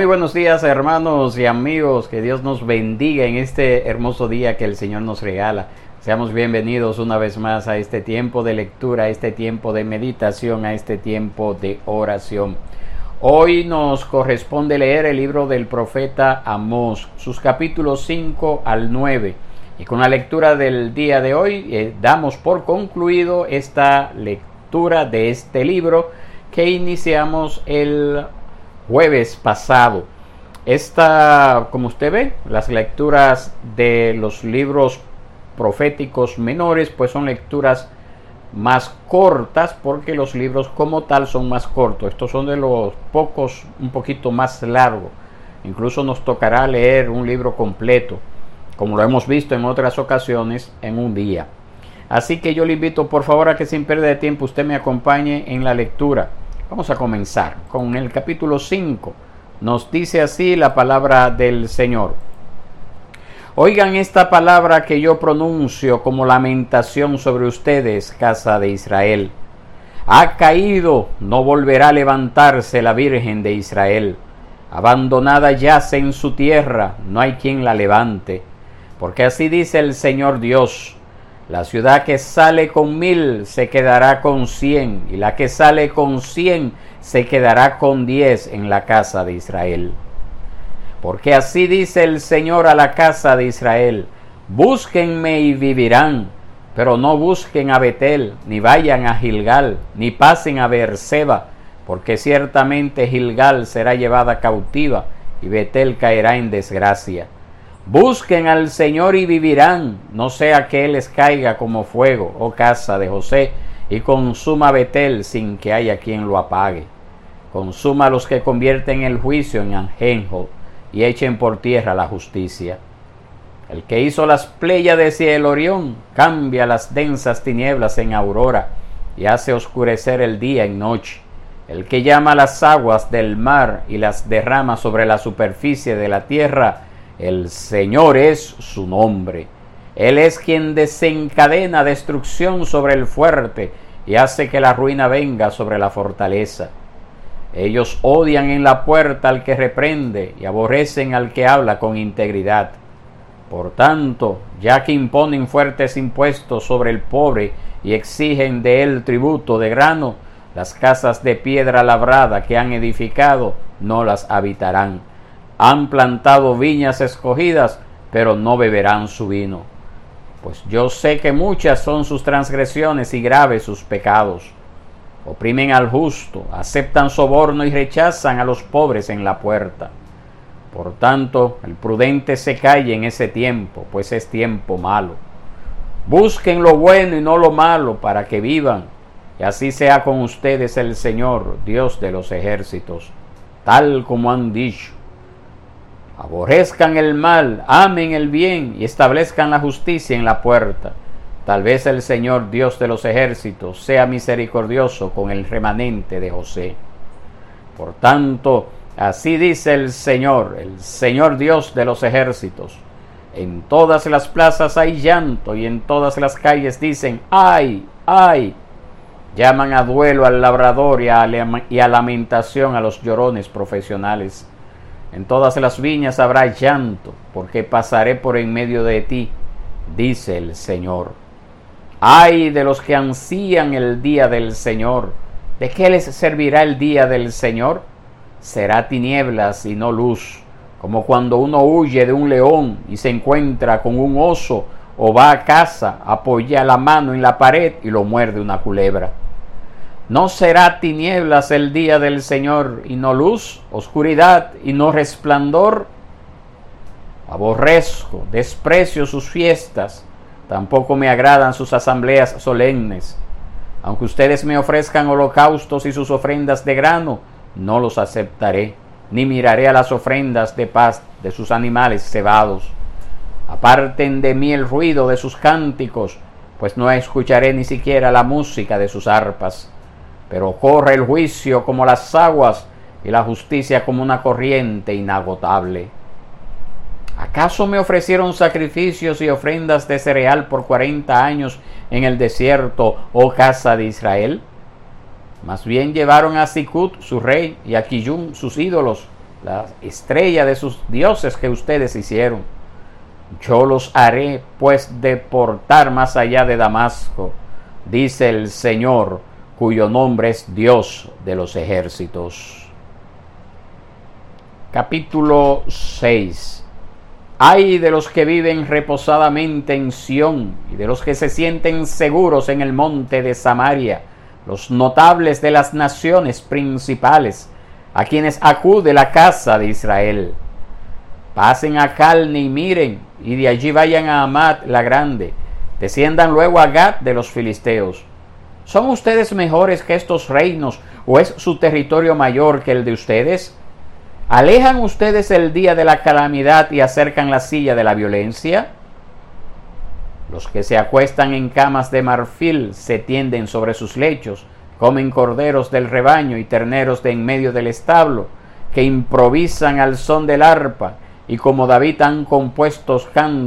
buenos días, hermanos y amigos, que Dios nos bendiga en este hermoso día que el Señor nos regala. Seamos bienvenidos una vez más a este tiempo de lectura, a este tiempo de meditación, a este tiempo de oración. Hoy nos corresponde leer el libro del profeta Amós, sus capítulos 5 al 9. Y con la lectura del día de hoy damos por concluido esta lectura de este libro que iniciamos el jueves pasado. Como usted ve, las lecturas de los libros proféticos menores pues son lecturas más cortas, porque los libros como tal son más cortos. Estos son de los pocos un poquito más largos. Incluso nos tocará leer un libro completo, como lo hemos visto en otras ocasiones, en un día. Así que yo le invito por favor a que sin pérdida de tiempo usted me acompañe en la lectura. Vamos a comenzar con el capítulo 5. Nos dice así la palabra del Señor. Oigan esta palabra que yo pronuncio como lamentación sobre ustedes, casa de Israel. Ha caído, no volverá a levantarse la Virgen de Israel. Abandonada yace en su tierra, no hay quien la levante. Porque así dice el Señor Dios. La ciudad que sale con 1000 se quedará con 100, y la que sale con 100 se quedará con 10 en la casa de Israel. Porque así dice el Señor a la casa de Israel: búsquenme y vivirán, pero no busquen a Betel, ni vayan a Gilgal, ni pasen a Beerseba, porque ciertamente Gilgal será llevada cautiva, y Betel caerá en desgracia. Busquen al Señor y vivirán, no sea que Él les caiga como fuego, oh casa de José, y consuma Betel sin que haya quien lo apague. Consuma a los que convierten el juicio en ajenjo y echen por tierra la justicia. El que hizo las Pléyades y el Orión cambia las densas tinieblas en aurora y hace oscurecer el día en noche. El que llama las aguas del mar y las derrama sobre la superficie de la tierra, el Señor es su nombre. Él es quien desencadena destrucción sobre el fuerte y hace que la ruina venga sobre la fortaleza. Ellos odian en la puerta al que reprende y aborrecen al que habla con integridad. Por tanto, ya que imponen fuertes impuestos sobre el pobre y exigen de él tributo de grano, las casas de piedra labrada que han edificado no las habitarán. Han plantado viñas escogidas, pero no beberán su vino. Pues yo sé que muchas son sus transgresiones y graves sus pecados. Oprimen al justo, aceptan soborno y rechazan a los pobres en la puerta. Por tanto, el prudente se calle en ese tiempo, pues es tiempo malo. Busquen lo bueno y no lo malo, para que vivan, y así sea con ustedes el Señor, Dios de los ejércitos, tal como han dicho. Aborrezcan el mal, amen el bien y establezcan la justicia en la puerta. Tal vez el Señor Dios de los ejércitos sea misericordioso con el remanente de José. Por tanto, así dice el Señor Dios de los ejércitos: en todas las plazas hay llanto y en todas las calles dicen ¡ay, ay! Llaman a duelo al labrador y a lamentación a los llorones profesionales. En todas las viñas habrá llanto, porque pasaré por en medio de ti, dice el Señor. ¡Ay de los que ansían el día del Señor! ¿De qué les servirá el día del Señor? Será tinieblas y no luz, como cuando uno huye de un león y se encuentra con un oso, o va a casa, apoya la mano en la pared y lo muerde una culebra. ¿No será tinieblas el día del Señor y no luz, oscuridad y no resplandor? Aborrezco, desprecio sus fiestas, tampoco me agradan sus asambleas solemnes. Aunque ustedes me ofrezcan holocaustos y sus ofrendas de grano, no los aceptaré, ni miraré a las ofrendas de paz de sus animales cebados. Aparten de mí el ruido de sus cánticos, pues no escucharé ni siquiera la música de sus arpas. Pero corre el juicio como las aguas y la justicia como una corriente inagotable. ¿Acaso me ofrecieron sacrificios y ofrendas de cereal por 40 años en el desierto, oh casa de Israel? Más bien llevaron a Sicut su rey y a Quillum sus ídolos, la estrella de sus dioses que ustedes hicieron. Yo los haré pues deportar más allá de Damasco, dice el Señor, cuyo nombre es Dios de los ejércitos. Capítulo 6. Ay de los que viven reposadamente en Sión, y de los que se sienten seguros en el monte de Samaria, los notables de las naciones principales, a quienes acude la casa de Israel. Pasen a Calne y miren, y de allí vayan a Hamat la grande, desciendan luego a Gat de los filisteos. ¿Son ustedes mejores que estos reinos, o es su territorio mayor que el de ustedes? ¿Alejan ustedes el día de la calamidad y acercan la silla de la violencia? Los que se acuestan en camas de marfil se tienden sobre sus lechos, comen corderos del rebaño y terneros de en medio del establo, que improvisan al son del arpa, y como David han compuesto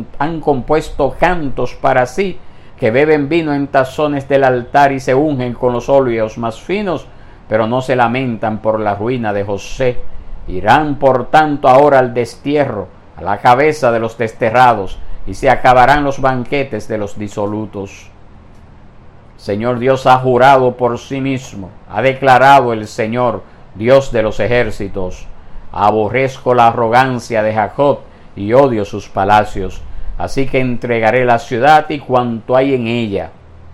cantos para sí, que beben vino en tazones del altar y se ungen con los óleos más finos, pero no se lamentan por la ruina de José. Irán por tanto ahora al destierro, a la cabeza de los desterrados, y se acabarán los banquetes de los disolutos. Señor Dios ha jurado por sí mismo, ha declarado el Señor, Dios de los ejércitos: aborrezco la arrogancia de Jacob y odio sus palacios, así que entregaré la ciudad y cuanto hay en ella.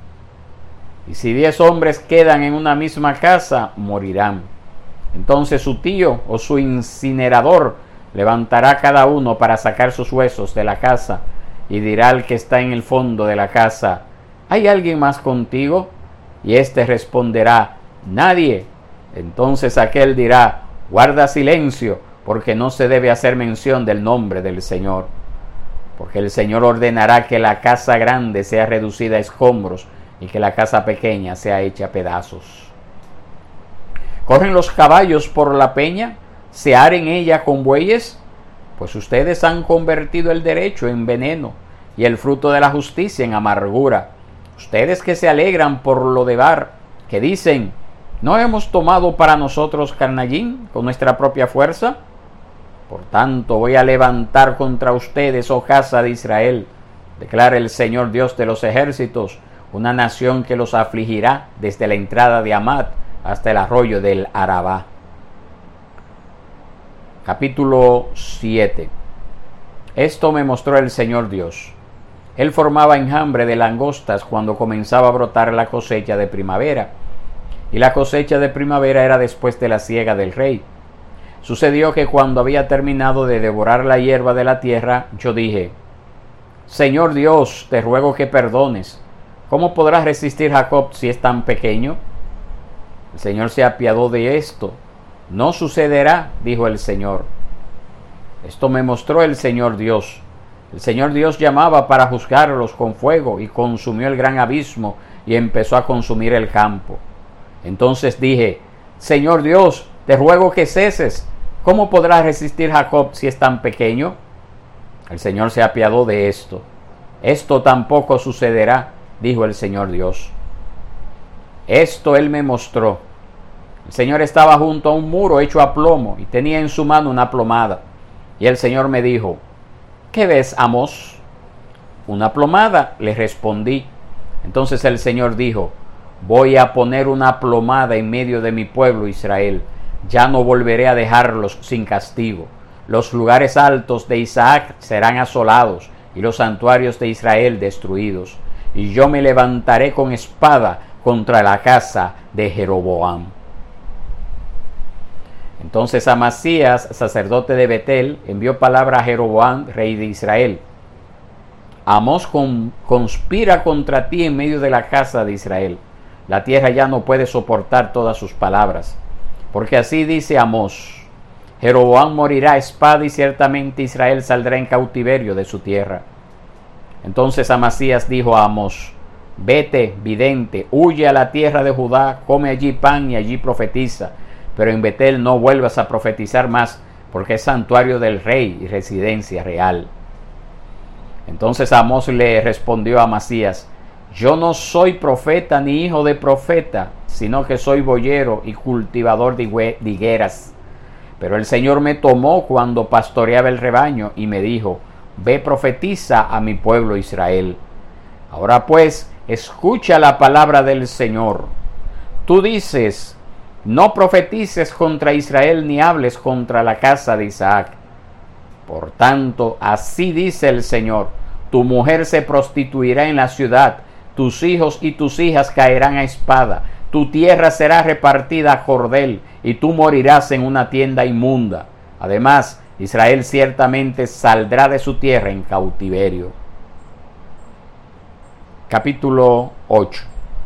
Y si 10 hombres quedan en una misma casa, morirán. Entonces su tío o su incinerador levantará cada uno para sacar sus huesos de la casa, y dirá al que está en el fondo de la casa: ¿hay alguien más contigo? Y éste responderá: nadie. Entonces aquel dirá: guarda silencio, porque no se debe hacer mención del nombre del Señor. Porque el Señor ordenará que la casa grande sea reducida a escombros, y que la casa pequeña sea hecha a pedazos. ¿Corren los caballos por la peña? ¿Se aren ella con bueyes? Pues ustedes han convertido el derecho en veneno, y el fruto de la justicia en amargura. Ustedes que se alegran por lo de Bar, que dicen: ¿no hemos tomado para nosotros Carnallín con nuestra propia fuerza? Por tanto voy a levantar contra ustedes, oh casa de Israel, declara el Señor Dios de los ejércitos, una nación que los afligirá desde la entrada de Hamat hasta el arroyo del Arabá. Capítulo 7. Esto me mostró el Señor Dios. Él formaba enjambre de langostas cuando comenzaba a brotar la cosecha de primavera, y la cosecha de primavera era después de la siega del rey. Sucedió que cuando había terminado de devorar la hierba de la tierra, yo dije: Señor Dios, te ruego que perdones. ¿Cómo podrá resistir Jacob si es tan pequeño? El Señor se apiadó de esto. No sucederá, dijo el Señor. Esto me mostró el Señor Dios. El Señor Dios llamaba para juzgarlos con fuego, y consumió el gran abismo y empezó a consumir el campo. Entonces dije: Señor Dios, te ruego que ceses. ¿Cómo podrá resistir Jacob si es tan pequeño? El Señor se apiadó de esto. Esto tampoco sucederá, dijo el Señor Dios. Esto Él me mostró. El Señor estaba junto a un muro hecho a plomo y tenía en su mano una plomada. Y el Señor me dijo: ¿qué ves, Amós? Una plomada, le respondí. Entonces el Señor dijo: voy a poner una plomada en medio de mi pueblo Israel. Ya no volveré a dejarlos sin castigo. Los lugares altos de Isaac serán asolados y los santuarios de Israel destruidos. Y yo me levantaré con espada contra la casa de Jeroboam. Entonces Amasías, sacerdote de Betel, envió palabra a Jeroboam, rey de Israel: Amós conspira contra ti en medio de la casa de Israel. La tierra ya no puede soportar todas sus palabras. Porque así dice Amós: Jeroboam morirá a espada y ciertamente Israel saldrá en cautiverio de su tierra. Entonces Amasías dijo a Amós: vete, vidente, huye a la tierra de Judá, come allí pan y allí profetiza, pero en Betel no vuelvas a profetizar más, porque es santuario del rey y residencia real. Entonces Amós le respondió a Amasías: yo no soy profeta ni hijo de profeta, sino que soy boyero y cultivador de higueras. Pero el Señor me tomó cuando pastoreaba el rebaño y me dijo: ve, profetiza a mi pueblo Israel. Ahora pues, escucha la palabra del Señor. Tú dices: no profetices contra Israel ni hables contra la casa de Isaac. Por tanto, así dice el Señor: tu mujer se prostituirá en la ciudad, tus hijos y tus hijas caerán a espada, tu tierra será repartida a cordel, y tú morirás en una tienda inmunda. Además, Israel ciertamente saldrá de su tierra en cautiverio. Capítulo 8.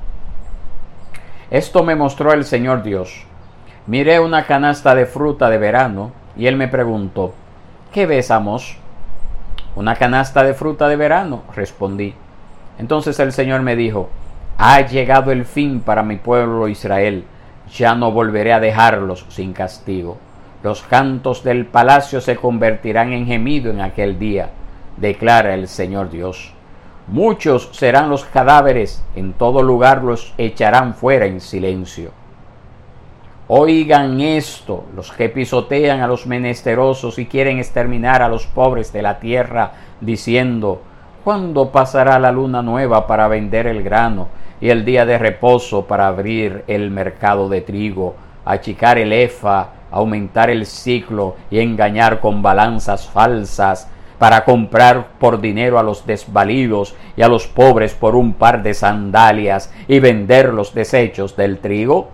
Esto me mostró el Señor Dios. Miré una canasta de fruta de verano, y él me preguntó: ¿qué ves, Amós? Una canasta de fruta de verano, respondí. Entonces el Señor me dijo: ha llegado el fin para mi pueblo Israel, ya no volveré a dejarlos sin castigo. Los cantos del palacio se convertirán en gemido en aquel día, declara el Señor Dios. Muchos serán los cadáveres, en todo lugar los echarán fuera en silencio. Oigan esto, los que pisotean a los menesterosos y quieren exterminar a los pobres de la tierra, diciendo: ¿cuándo pasará la luna nueva para vender el grano, y el día de reposo para abrir el mercado de trigo, achicar el efa, aumentar el ciclo y engañar con balanzas falsas, para comprar por dinero a los desvalidos y a los pobres por un par de sandalias y vender los desechos del trigo?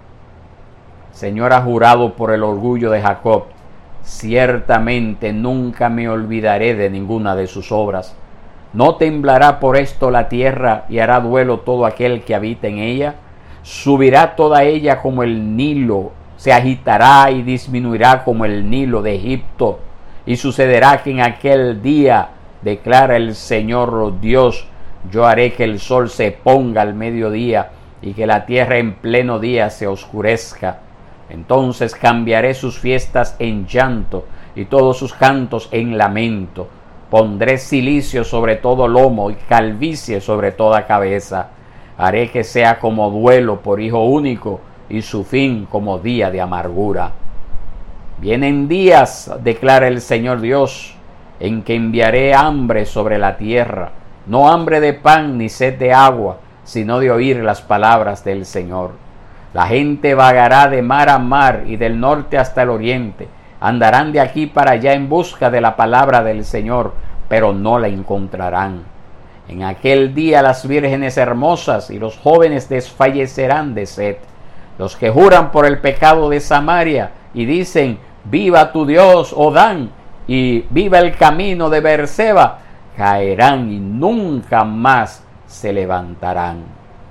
Señor ha jurado por el orgullo de Jacob: ciertamente nunca me olvidaré de ninguna de sus obras. ¿No temblará por esto la tierra y hará duelo todo aquel que habita en ella? Subirá toda ella como el Nilo, se agitará y disminuirá como el Nilo de Egipto. Y sucederá que en aquel día, declara el Señor Dios, yo haré que el sol se ponga al mediodía y que la tierra en pleno día se oscurezca. Entonces cambiaré sus fiestas en llanto y todos sus cantos en lamento. Pondré cilicio sobre todo lomo y calvicie sobre toda cabeza. Haré que sea como duelo por hijo único y su fin como día de amargura. Vienen días, declara el Señor Dios, en que enviaré hambre sobre la tierra, no hambre de pan ni sed de agua, sino de oír las palabras del Señor. La gente vagará de mar a mar y del norte hasta el oriente. Andarán de aquí para allá en busca de la palabra del Señor, pero no la encontrarán. En aquel día las vírgenes hermosas y los jóvenes desfallecerán de sed. Los que juran por el pecado de Samaria y dicen: viva tu Dios, oh Dan, y viva el camino de Beerseba, caerán y nunca más se levantarán.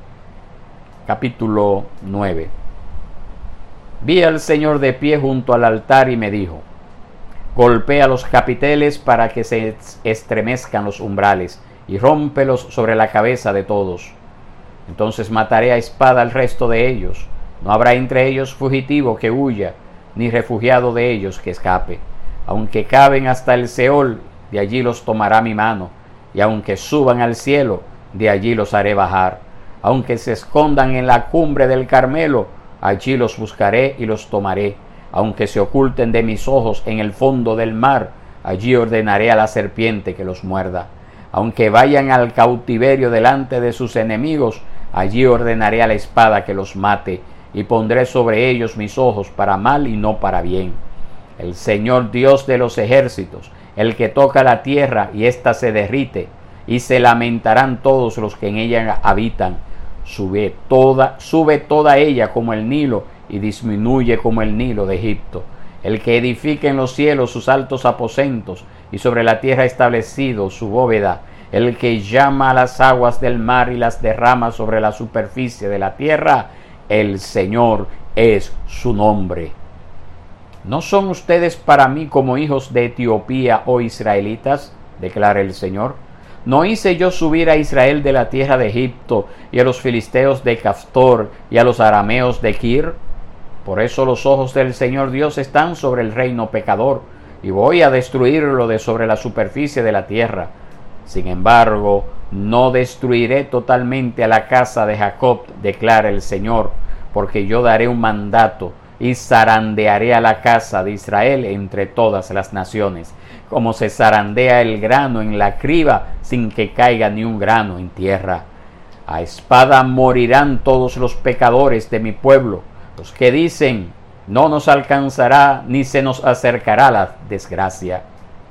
Capítulo 9. Vi al Señor de pie junto al altar y me dijo: golpea los capiteles para que se estremezcan los umbrales y rómpelos sobre la cabeza de todos. Entonces mataré a espada al resto de ellos. No habrá entre ellos fugitivo que huya, ni refugiado de ellos que escape. Aunque caben hasta el Seol, de allí los tomará mi mano, y aunque suban al cielo, de allí los haré bajar. Aunque se escondan en la cumbre del Carmelo, allí los buscaré y los tomaré. Aunque se oculten de mis ojos en el fondo del mar, allí ordenaré a la serpiente que los muerda. Aunque vayan al cautiverio delante de sus enemigos, allí ordenaré a la espada que los mate, y pondré sobre ellos mis ojos para mal y no para bien. El Señor Dios de los ejércitos, el que toca la tierra y ésta se derrite, y se lamentarán todos los que en ella habitan. Sube toda ella como el Nilo, y disminuye como el Nilo de Egipto. El que edifica en los cielos sus altos aposentos, y sobre la tierra establecido su bóveda. El que llama a las aguas del mar y las derrama sobre la superficie de la tierra. El Señor es su nombre. ¿No son ustedes para mí como hijos de Etiopía, oh israelitas? Declara el Señor. ¿No hice yo subir a Israel de la tierra de Egipto, y a los filisteos de Caftor, y a los arameos de Kir? Por eso los ojos del Señor Dios están sobre el reino pecador, y voy a destruirlo de sobre la superficie de la tierra. Sin embargo, no destruiré totalmente a la casa de Jacob, declara el Señor, porque yo daré un mandato, y zarandearé a la casa de Israel entre todas las naciones, como se zarandea el grano en la criba sin que caiga ni un grano en tierra. A espada morirán todos los pecadores de mi pueblo, los que dicen, no nos alcanzará ni se nos acercará la desgracia.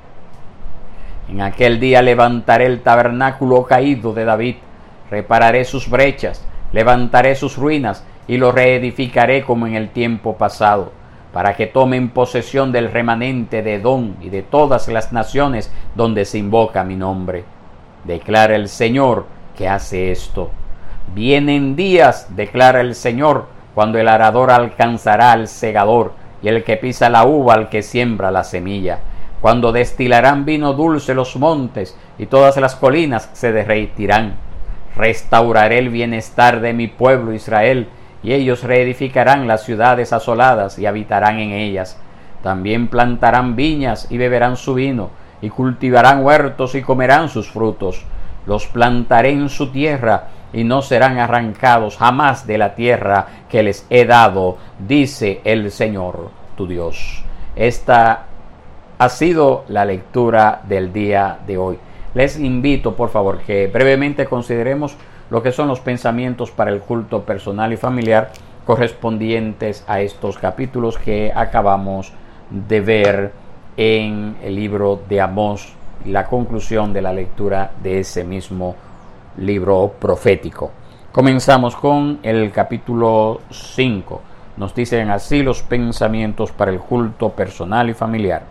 En aquel día levantaré el tabernáculo caído de David, repararé sus brechas, levantaré sus ruinas y lo reedificaré como en el tiempo pasado, para que tomen posesión del remanente de Edom y de todas las naciones donde se invoca mi nombre. Declara el Señor que hace esto. Vienen días, declara el Señor, cuando el arador alcanzará al segador y el que pisa la uva al que siembra la semilla, cuando destilarán vino dulce los montes y todas las colinas se derretirán. Restauraré el bienestar de mi pueblo Israel, y ellos reedificarán las ciudades asoladas y habitarán en ellas. También plantarán viñas y beberán su vino, y cultivarán huertos y comerán sus frutos. Los plantaré en su tierra, y no serán arrancados jamás de la tierra que les he dado, dice el Señor tu Dios. Esta ha sido la lectura del día de hoy. Les invito, por favor, que brevemente consideremos lo que son los pensamientos para el culto personal y familiar correspondientes a estos capítulos que acabamos de ver en el libro de Amós, la conclusión de la lectura de ese mismo libro profético. Comenzamos con el capítulo 5. Nos dicen así los pensamientos para el culto personal y familiar.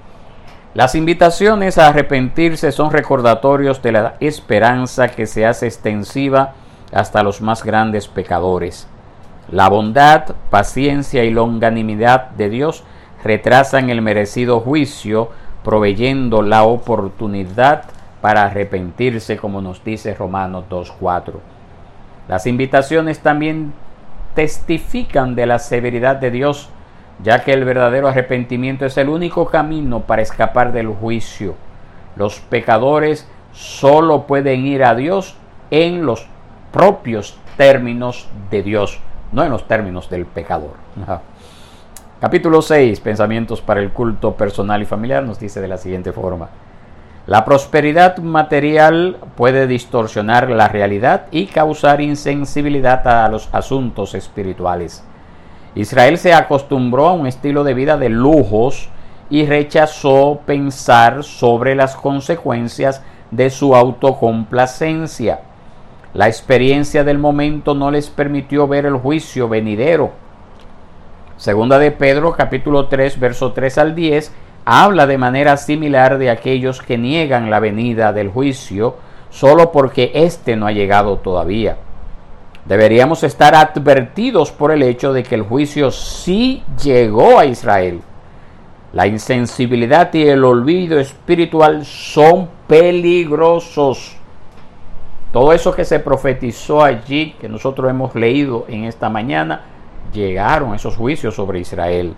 Las invitaciones a arrepentirse son recordatorios de la esperanza que se hace extensiva hasta los más grandes pecadores. La bondad, paciencia y longanimidad de Dios retrasan el merecido juicio, proveyendo la oportunidad para arrepentirse, como nos dice Romanos 2:4. Las invitaciones también testifican de la severidad de Dios, ya que el verdadero arrepentimiento es el único camino para escapar del juicio. Los pecadores solo pueden ir a Dios en los propios términos de Dios, no en los términos del pecador. Capítulo 6, pensamientos para el culto personal y familiar, nos dice de la siguiente forma. La prosperidad material puede distorsionar la realidad y causar insensibilidad a los asuntos espirituales. Israel se acostumbró a un estilo de vida de lujos y rechazó pensar sobre las consecuencias de su autocomplacencia. La experiencia del momento no les permitió ver el juicio venidero. Segunda de Pedro, capítulo 3, verso 3 al 10, habla de manera similar de aquellos que niegan la venida del juicio solo porque éste no ha llegado todavía. Deberíamos estar advertidos por el hecho de que el juicio sí llegó a Israel. La insensibilidad y el olvido espiritual son peligrosos. Todo eso que se profetizó allí, que nosotros hemos leído en esta mañana, llegaron esos juicios sobre Israel.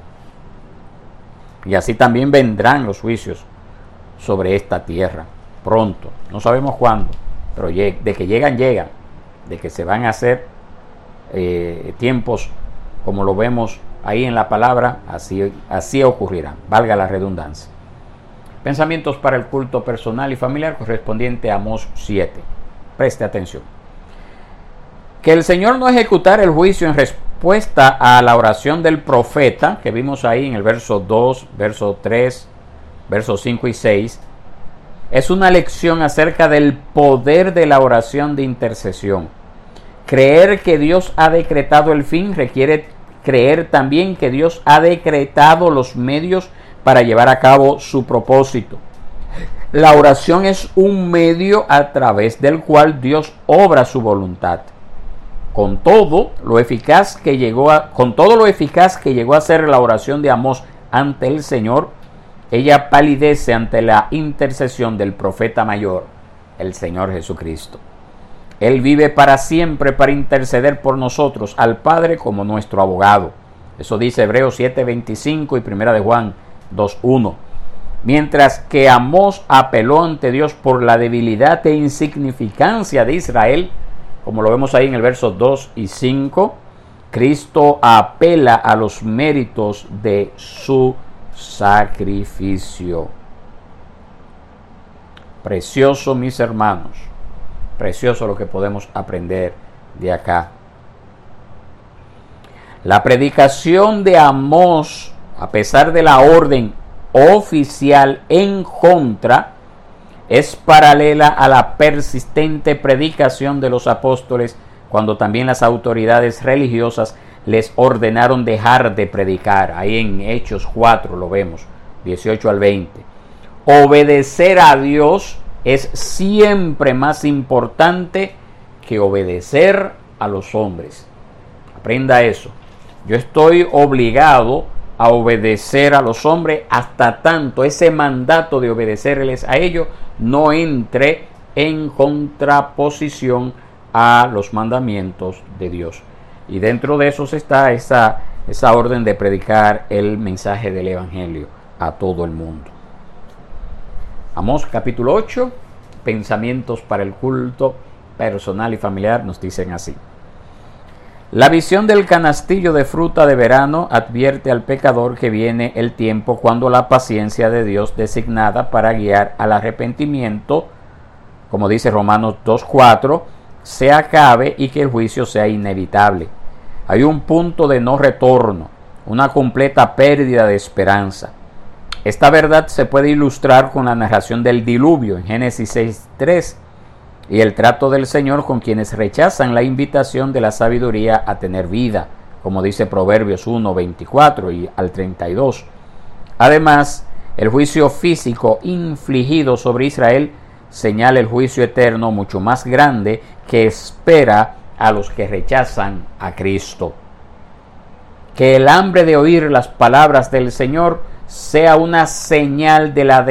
Y así también vendrán los juicios sobre esta tierra. Pronto, no sabemos cuándo, pero de que llegan, llegan. De que se van a hacer tiempos como lo vemos ahí en la palabra, así ocurrirán, valga la redundancia. Pensamientos para el culto personal y familiar correspondiente a Amós 7. Preste atención. Que el Señor no ejecutara el juicio en respuesta a la oración del profeta, que vimos ahí en el verso 2, verso 3, versos 5 y 6, es una lección acerca del poder de la oración de intercesión. Creer que Dios ha decretado el fin requiere creer también que Dios ha decretado los medios para llevar a cabo su propósito. La oración es un medio a través del cual Dios obra su voluntad. Con todo lo eficaz que llegó a ser la oración de Amós ante el Señor, ella palidece ante la intercesión del profeta mayor, el Señor Jesucristo. Él vive para siempre para interceder por nosotros al Padre como nuestro abogado. Eso dice Hebreos 7:25 y 1 de Juan 2:1. Mientras que Amós apeló ante Dios por la debilidad e insignificancia de Israel, como lo vemos ahí en el verso 2 y 5, Cristo apela a los méritos de su sacrificio. Precioso, mis hermanos, precioso lo que podemos aprender de acá. La predicación de Amós, a pesar de la orden oficial en contra, es paralela a la persistente predicación de los apóstoles cuando también las autoridades religiosas les ordenaron dejar de predicar. Ahí en Hechos 4 lo vemos, 18 al 20. Obedecer a Dios es siempre más importante que obedecer a los hombres. Aprenda eso. Yo estoy obligado a obedecer a los hombres hasta tanto ese mandato de obedecerles a ellos no entre en contraposición a los mandamientos de Dios. Y dentro de esos está esa orden de predicar el mensaje del Evangelio a todo el mundo. Amós capítulo 8, pensamientos para el culto personal y familiar, nos dicen así. La visión del canastillo de fruta de verano advierte al pecador que viene el tiempo cuando la paciencia de Dios designada para guiar al arrepentimiento, como dice Romanos 2:4, se acabe y que el juicio sea inevitable. Hay un punto de no retorno, una completa pérdida de esperanza. Esta verdad se puede ilustrar con la narración del diluvio en Génesis 6:3 y el trato del Señor con quienes rechazan la invitación de la sabiduría a tener vida, como dice Proverbios 1:24 y al 32. Además, el juicio físico infligido sobre Israel señala el juicio eterno mucho más grande que espera a los que rechazan a Cristo. Que el hambre de oír las palabras del Señor sea una señal de la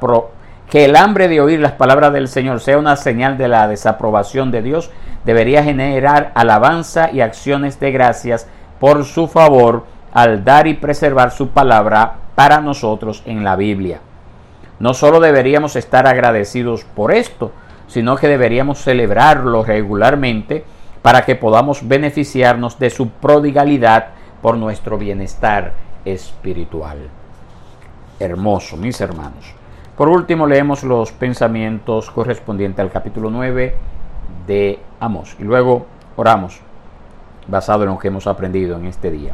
desaprobación de Dios, debería generar alabanza y acciones de gracias por su favor al dar y preservar su palabra para nosotros en la Biblia. No solo deberíamos estar agradecidos por esto, sino que deberíamos celebrarlo regularmente para que podamos beneficiarnos de su prodigalidad por nuestro bienestar espiritual. Hermoso, mis hermanos. Por último, leemos los pensamientos correspondientes al capítulo 9 de Amós y luego oramos basado en lo que hemos aprendido en este día.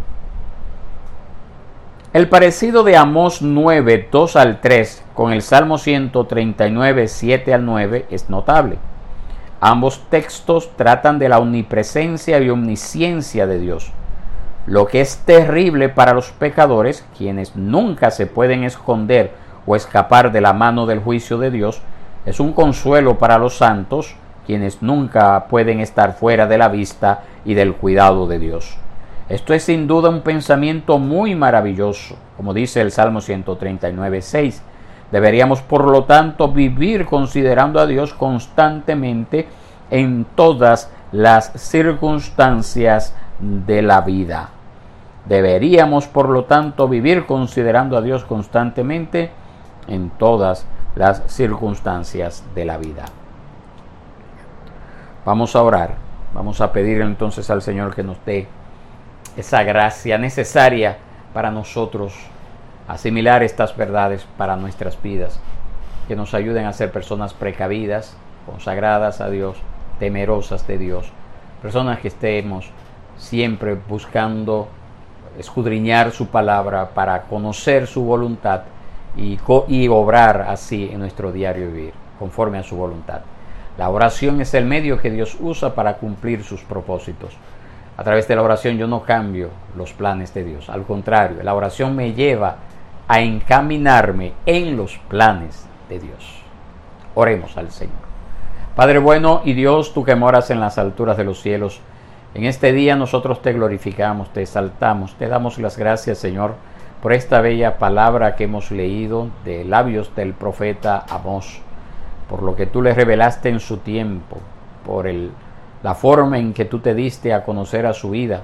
El parecido de Amós 9, 2 al 3 con el Salmo 139, 7 al 9 es notable. Ambos textos tratan de la omnipresencia y omnisciencia de Dios, lo que es terrible para los pecadores, quienes nunca se pueden esconder o escapar de la mano del juicio de Dios. Es un consuelo para los santos, quienes nunca pueden estar fuera de la vista y del cuidado de Dios. Esto es sin duda un pensamiento muy maravilloso, como dice el Salmo 139, 6. Deberíamos, por lo tanto, vivir considerando a Dios constantemente en todas las circunstancias de la vida. Deberíamos, por lo tanto, vivir considerando a Dios constantemente en todas las circunstancias de la vida. Vamos a orar. Vamos a pedir entonces al Señor que nos dé esa gracia necesaria para nosotros asimilar estas verdades para nuestras vidas, que nos ayuden a ser personas precavidas, consagradas a Dios, temerosas de Dios, personas que estemos siempre buscando escudriñar su palabra para conocer su voluntad y obrar así en nuestro diario vivir, conforme a su voluntad. La oración es el medio que Dios usa para cumplir sus propósitos. A través de la oración yo no cambio los planes de Dios. Al contrario, la oración me lleva a encaminarme en los planes de Dios. Oremos al Señor. Padre bueno y Dios, tú que moras en las alturas de los cielos, en este día nosotros te glorificamos, te exaltamos, te damos las gracias, Señor, por esta bella palabra que hemos leído de labios del profeta Amós, por lo que tú le revelaste en su tiempo, por la forma en que tú te diste a conocer a su vida,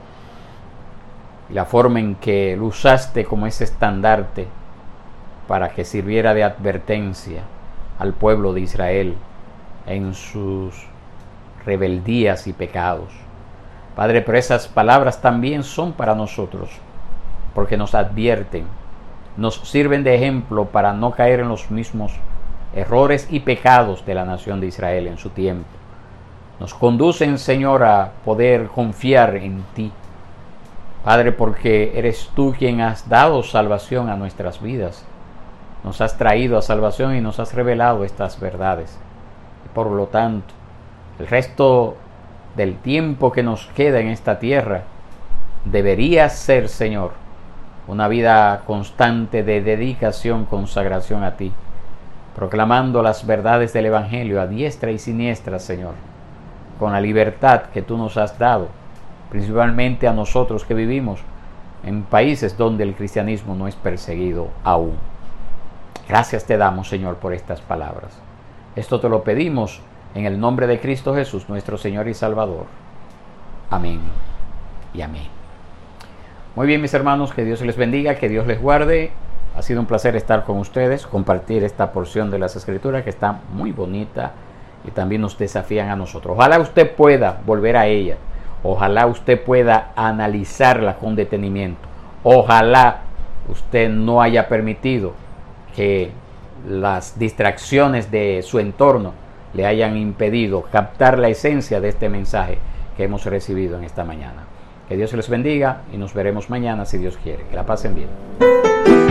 y la forma en que lo usaste como ese estandarte para que sirviera de advertencia al pueblo de Israel en sus rebeldías y pecados. Padre, pero esas palabras también son para nosotros, porque nos advierten, nos sirven de ejemplo para no caer en los mismos errores y pecados de la nación de Israel en su tiempo. Nos conducen, Señor, a poder confiar en ti, Padre, porque eres tú quien has dado salvación a nuestras vidas. Nos has traído a salvación y nos has revelado estas verdades. Y por lo tanto, el resto del tiempo que nos queda en esta tierra debería ser, Señor, una vida constante de dedicación, consagración a ti, proclamando las verdades del Evangelio a diestra y siniestra, Señor, con la libertad que tú nos has dado, principalmente a nosotros que vivimos en países donde el cristianismo no es perseguido aún. Gracias te damos, Señor, por estas palabras. Esto te lo pedimos en el nombre de Cristo Jesús, nuestro Señor y Salvador. Amén y amén. Muy bien, mis hermanos, que Dios les bendiga, que Dios les guarde. Ha sido un placer estar con ustedes, compartir esta porción de las Escrituras que está muy bonita y también nos desafían a nosotros. Ojalá usted pueda volver a ella. Ojalá usted pueda analizarla con detenimiento. Ojalá usted no haya permitido que las distracciones de su entorno le hayan impedido captar la esencia de este mensaje que hemos recibido en esta mañana. Que Dios les bendiga y nos veremos mañana si Dios quiere. Que la pasen bien.